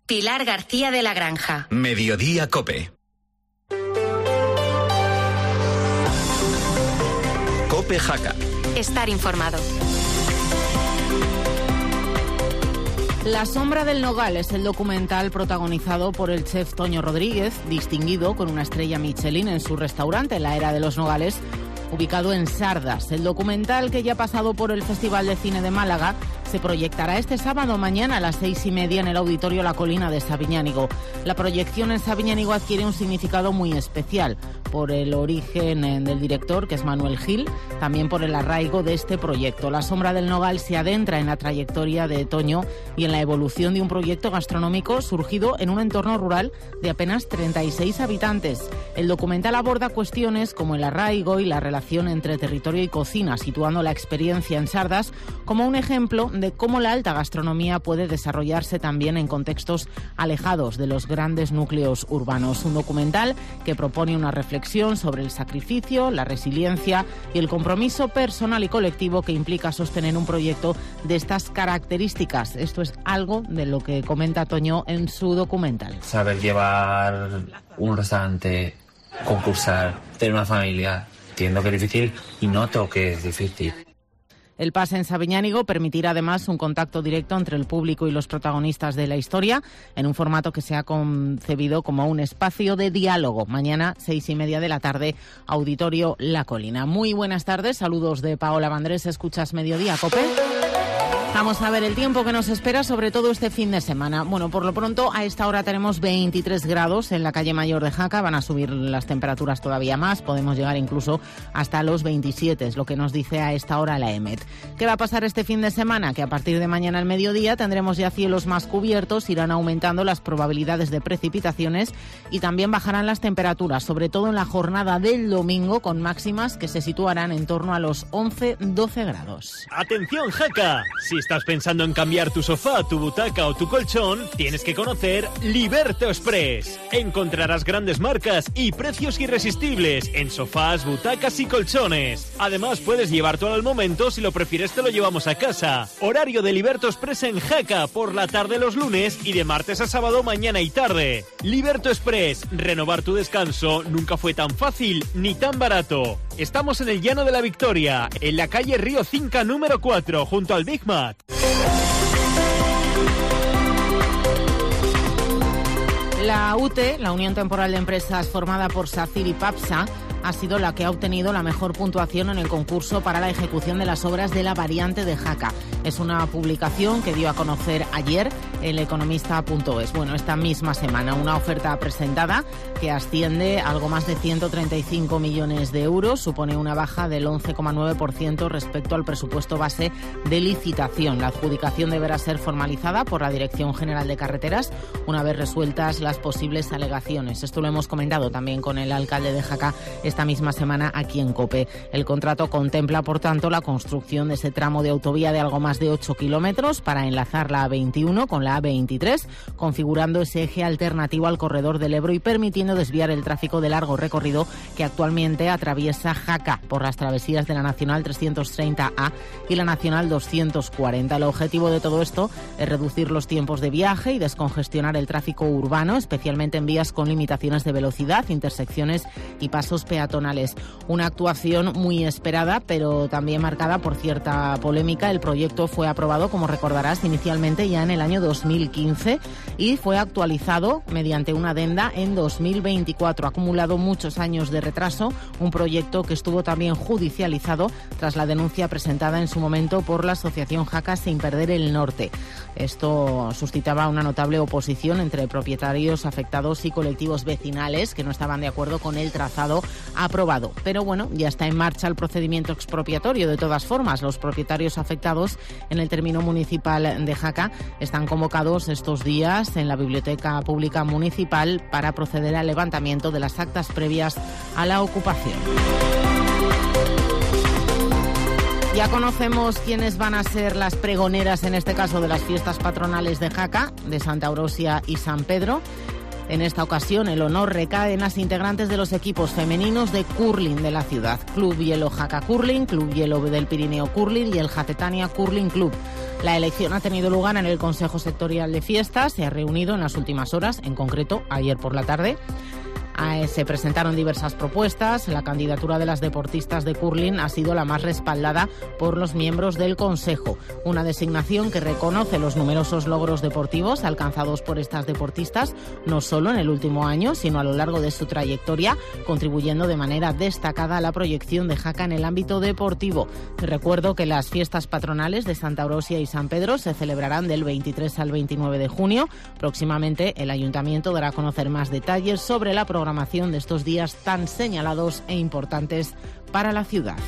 Pilar García de la Granja. Mediodía COPE. COPE Jaca. Estar informado. La sombra del nogal es el documental protagonizado por el chef Toño Rodríguez, distinguido con una estrella Michelin en su restaurante La Era de los Nogales, ubicado en Sardas. El documental, que ya ha pasado por el Festival de Cine de Málaga, se proyectará este sábado mañana a las 6:30 en el Auditorio La Colina de Sabiñánigo. La proyección en Sabiñánigo adquiere un significado muy especial por el origen del director, que es Manuel Gil, también por el arraigo de este proyecto. La sombra del nogal se adentra en la trayectoria de Toño y en la evolución de un proyecto gastronómico surgido en un entorno rural de apenas 36 habitantes. El documental aborda cuestiones como el arraigo y la relación entre territorio y cocina, situando la experiencia en Sardas como un ejemplo de cómo la alta gastronomía puede desarrollarse también en contextos alejados de los grandes núcleos urbanos. Un documental que propone una reflexión sobre el sacrificio, la resiliencia y el compromiso personal y colectivo que implica sostener un proyecto de estas características. Esto es algo de lo que comenta Toño en su documental. Saber llevar un restaurante, concursar, tener una familia, entiendo que es difícil y noto que es difícil. El pase en Sabiñánigo permitirá además un contacto directo entre el público y los protagonistas de la historia, en un formato que se ha concebido como un espacio de diálogo. Mañana, 6:30 de la tarde, Auditorio La Colina. Muy buenas tardes, saludos de Paola Vandrés, escuchas Mediodía COPE. Vamos a ver el tiempo que nos espera, sobre todo este fin de semana. Bueno, por lo pronto, a esta hora tenemos 23 grados en la calle Mayor de Jaca. Van a subir las temperaturas todavía más. Podemos llegar incluso hasta los 27, es lo que nos dice a esta hora la EMET. ¿Qué va a pasar este fin de semana? Que a partir de mañana al mediodía tendremos ya cielos más cubiertos, irán aumentando las probabilidades de precipitaciones y también bajarán las temperaturas, sobre todo en la jornada del domingo, con máximas que se situarán en torno a los 11-12 grados. ¡Atención, Jaca! Si estás pensando en cambiar tu sofá, tu butaca o tu colchón, tienes que conocer Liberto Express. Encontrarás grandes marcas y precios irresistibles en sofás, butacas y colchones. Además, puedes llevártelo al momento, si lo prefieres te lo llevamos a casa. Horario de Liberto Express en Jaca, por la tarde los lunes y de martes a sábado mañana y tarde. Liberto Express, renovar tu descanso nunca fue tan fácil ni tan barato. Estamos en el Llano de la Victoria, en la calle Río Cinca número 4, junto al Big Mac. La UTE, la Unión Temporal de Empresas formada por SACIR y PAPSA, ha sido la que ha obtenido la mejor puntuación en el concurso para la ejecución de las obras de la variante de Jaca. Es una publicación que dio a conocer ayer el economista.es. Bueno, esta misma semana, una oferta presentada que asciende a algo más de 135 millones de euros, supone una baja del 11,9% respecto al presupuesto base de licitación. La adjudicación deberá ser formalizada por la Dirección General de Carreteras una vez resueltas las posibles alegaciones. Esto lo hemos comentado también con el alcalde de Jaca esta misma semana aquí en COPE. El contrato contempla, por tanto, la construcción de ese tramo de autovía de algo más de 8 kilómetros para enlazar la A21 con la A23, configurando ese eje alternativo al corredor del Ebro y permitiendo desviar el tráfico de largo recorrido que actualmente atraviesa Jaca por las travesías de la Nacional 330A y la Nacional 240. El objetivo de todo esto es reducir los tiempos de viaje y descongestionar el tráfico urbano, especialmente en vías con limitaciones de velocidad, intersecciones y pasos peatonales. Una actuación muy esperada, pero también marcada por cierta polémica. El proyecto fue aprobado, como recordarás, inicialmente ya en el año 2015 y fue actualizado mediante una adenda en 2024. Ha acumulado muchos años de retraso, un proyecto que estuvo también judicializado tras la denuncia presentada en su momento por la Asociación Jaca Sin Perder el Norte. Esto suscitaba una notable oposición entre propietarios afectados y colectivos vecinales que no estaban de acuerdo con el trazado aprobado. Pero bueno, ya está en marcha el procedimiento expropiatorio. De todas formas, los propietarios afectados en el término municipal de Jaca están convocados estos días en la Biblioteca Pública Municipal para proceder al levantamiento de las actas previas a la ocupación. Ya conocemos quiénes van a ser las pregoneras, en este caso de las fiestas patronales de Jaca, de Santa Eurosia y San Pedro. En esta ocasión el honor recae en las integrantes de los equipos femeninos de curling de la ciudad. Club Hielo Jaca Curling, Club Hielo del Pirineo Curling y el Jacetania Curling Club. La elección ha tenido lugar en el Consejo Sectorial de Fiestas, se ha reunido en las últimas horas, en concreto ayer por la tarde. Se presentaron diversas propuestas. La candidatura de las deportistas de curling ha sido la más respaldada por los miembros del Consejo. Una designación que reconoce los numerosos logros deportivos alcanzados por estas deportistas, no solo en el último año, sino a lo largo de su trayectoria, contribuyendo de manera destacada a la proyección de Jaca en el ámbito deportivo. Recuerdo que las fiestas patronales de Santa Eurosia y San Pedro se celebrarán del 23 al 29 de junio. Próximamente el Ayuntamiento dará a conocer más detalles sobre la programación de estos días tan señalados e importantes para la ciudad.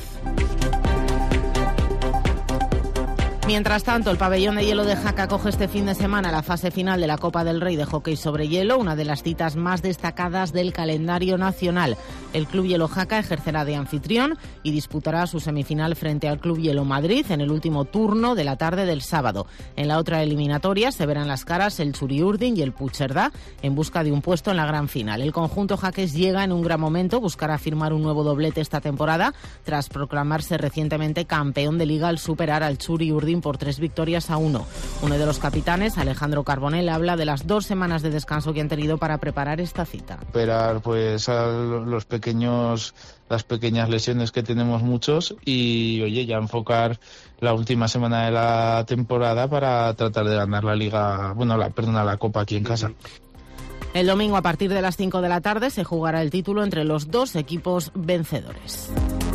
Mientras tanto, el pabellón de hielo de Jaca acoge este fin de semana la fase final de la Copa del Rey de hockey sobre hielo, una de las citas más destacadas del calendario nacional. El Club Hielo Jaca ejercerá de anfitrión y disputará su semifinal frente al Club Hielo Madrid en el último turno de la tarde del sábado. En la otra eliminatoria se verán las caras el Txuri-Urdin y el Puigcerdá en busca de un puesto en la gran final. El conjunto jaqués llega en un gran momento, buscará firmar un nuevo doblete esta temporada tras proclamarse recientemente campeón de liga al superar al Txuri-Urdin por 3-1. Uno de los capitanes, Alejandro Carbonell, habla de las 2 semanas de descanso que han tenido para preparar esta cita. Esperar pues a las pequeñas lesiones que tenemos muchos y ya enfocar la última semana de la temporada para tratar de ganar la Copa aquí en casa. El domingo a partir de las 5 de la tarde se jugará el título entre los 2 equipos vencedores.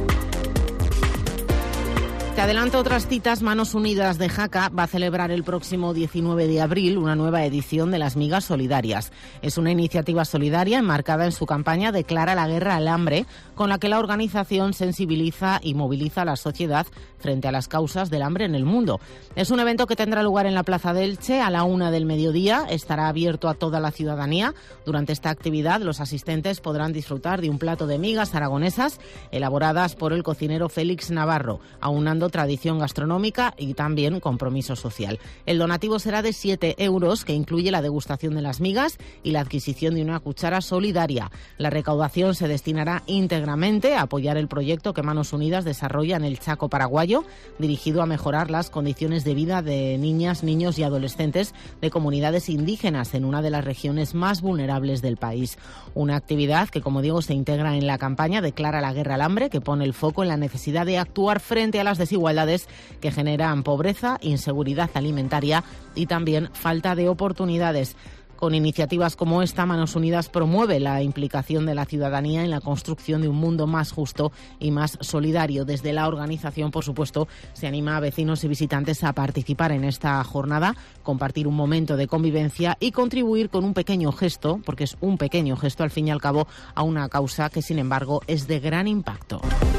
Te adelanto otras citas. Manos Unidas de Jaca va a celebrar el próximo 19 de abril una nueva edición de las Migas Solidarias. Es una iniciativa solidaria enmarcada en su campaña Declara la guerra al hambre, con la que la organización sensibiliza y moviliza a la sociedad frente a las causas del hambre en el mundo. Es un evento que tendrá lugar en la Plaza de Elche a la 1 del mediodía. Estará abierto a toda la ciudadanía. Durante esta actividad, los asistentes podrán disfrutar de un plato de migas aragonesas elaboradas por el cocinero Félix Navarro, aunando tradición gastronómica y también compromiso social. El donativo será de 7 euros, que incluye la degustación de las migas y la adquisición de una cuchara solidaria. La recaudación se destinará íntegramente a apoyar el proyecto que Manos Unidas desarrolla en el Chaco paraguayo, dirigido a mejorar las condiciones de vida de niñas, niños y adolescentes de comunidades indígenas en una de las regiones más vulnerables del país. Una actividad que, como digo, se integra en la campaña Declara la guerra al hambre, que pone el foco en la necesidad de actuar frente a las desigualdades que generan pobreza, inseguridad alimentaria y también falta de oportunidades. Con iniciativas como esta, Manos Unidas promueve la implicación de la ciudadanía en la construcción de un mundo más justo y más solidario. Desde la organización, por supuesto, se anima a vecinos y visitantes a participar en esta jornada, compartir un momento de convivencia y contribuir con un pequeño gesto, porque es un pequeño gesto al fin y al cabo, a una causa que, sin embargo, es de gran impacto.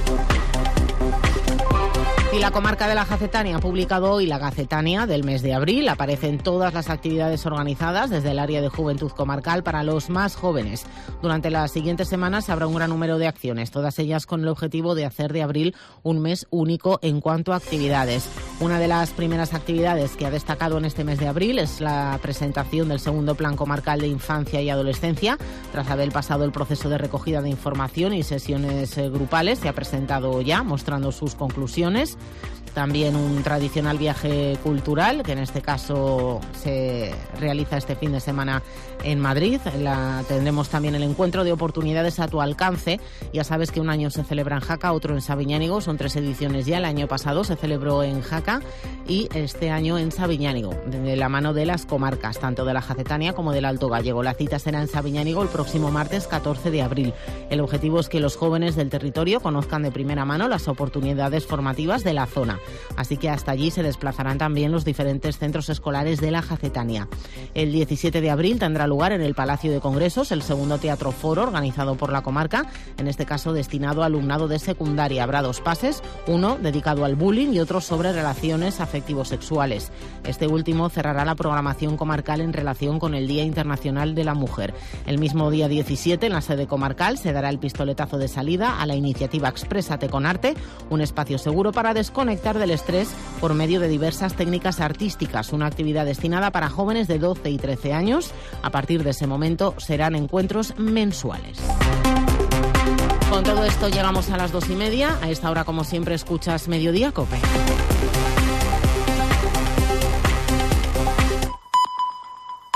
Y la comarca de la Jacetania ha publicado hoy la Gacetania del mes de abril. Aparecen todas las actividades organizadas desde el área de juventud comarcal para los más jóvenes. Durante las siguientes semanas habrá un gran número de acciones, todas ellas con el objetivo de hacer de abril un mes único en cuanto a actividades. Una de las primeras actividades que ha destacado en este mes de abril es la presentación del segundo Plan Comarcal de Infancia y Adolescencia. Tras haber pasado el proceso de recogida de información y sesiones grupales, se ha presentado ya, mostrando sus conclusiones. También un tradicional viaje cultural, que en este caso se realiza este fin de semana en Madrid. Tendremos también el encuentro de oportunidades a tu alcance. Ya sabes que un año se celebra en Jaca, otro en Sabiñánigo. Son 3 ediciones ya. El año pasado se celebró en Jaca y este año en Sabiñánigo, de la mano de las comarcas, tanto de la Jacetania como del Alto Gallego. La cita será en Sabiñánigo el próximo martes 14 de abril. El objetivo es que los jóvenes del territorio conozcan de primera mano las oportunidades formativas de la zona. Así que hasta allí se desplazarán también los diferentes centros escolares de la Jacetania. El 17 de abril tendrá lugar en el Palacio de Congresos el segundo Teatro Foro organizado por la comarca, en este caso destinado a alumnado de secundaria. Habrá 2 pases, uno dedicado al bullying y otro sobre relaciones afectivo-sexuales. Este último cerrará la programación comarcal en relación con el Día Internacional de la Mujer. El mismo día 17, en la sede comarcal, se dará el pistoletazo de salida a la iniciativa Exprésate con Arte, un espacio seguro para desconectar del estrés por medio de diversas técnicas artísticas, una actividad destinada para jóvenes de 12 y 13 años. A partir de ese momento serán encuentros mensuales. Con todo esto llegamos a las 2:30. A esta hora, como siempre, escuchas Mediodía COPE.